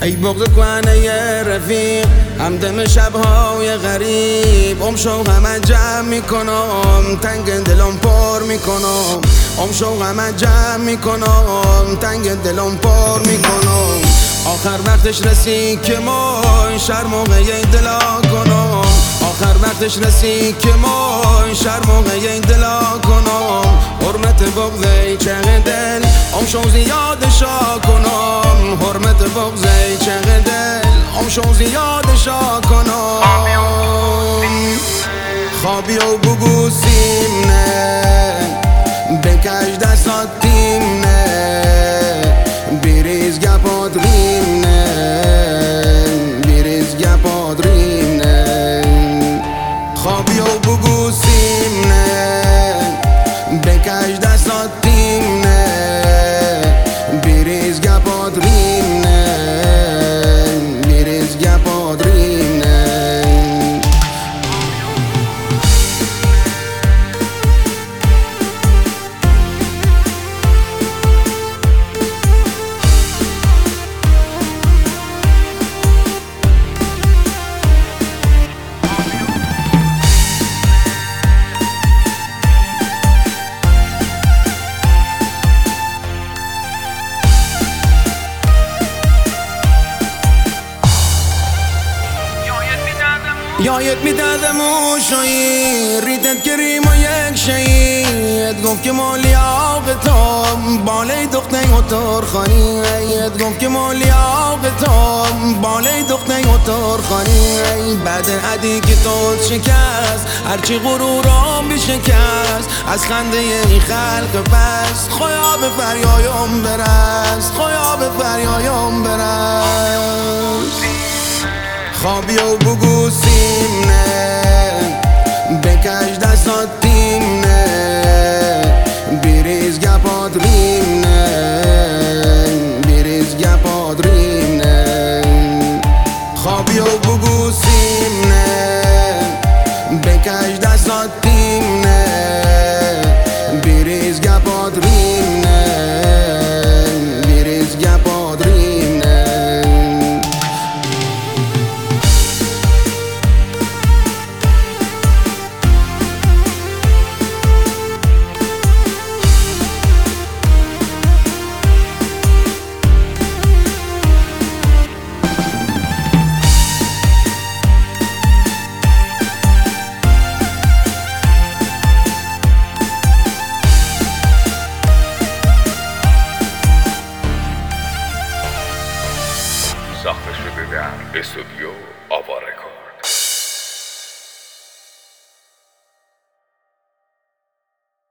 ای بغض کنه رفیق همدم شبهای غریب شو همه جمع میکنم تنگ دلم پر میکنم شو همه جمع میکنم تنگ دلم پر میکنم آخر وقتش رسید که من شرم و غیه دلا کنم آخر وقتش رسید که من شرم و غیه دلا کنم حرمت بغض چه دل شو زیادشا کنم حرمت بغض چه دل شو زیادشا کنم خوابی و بگو سیمنه بکش دستات تیمنه بیریز گپات ریمنه بیریز گپات ریمنه خوابی و بگو سیمنه بکش دستات تیمنه بیریز گپات ریمنه بیریز گپات ریمنه یایت میدادم و شایی ریدت کریم و یک شایید گفت که مالی آق تو باله دخته و ترخانی ات گفت که مالی آق تو باله دخته و ترخانی بعد عدی که تو شکست هرچی غرورم بشکست از خنده این خلق بست خویا به فریایم برست خویا به فریایم برست خوابی و بگو سیمنه بکش دستات تیمنه بیریز گپات ریمنه بیریز گپات ریمنه خوابی و بگو سیمنه بکش دستات تیمنه بیریز گپات ریمنه بیریز گپات ریمنه ساخته شده در استودیو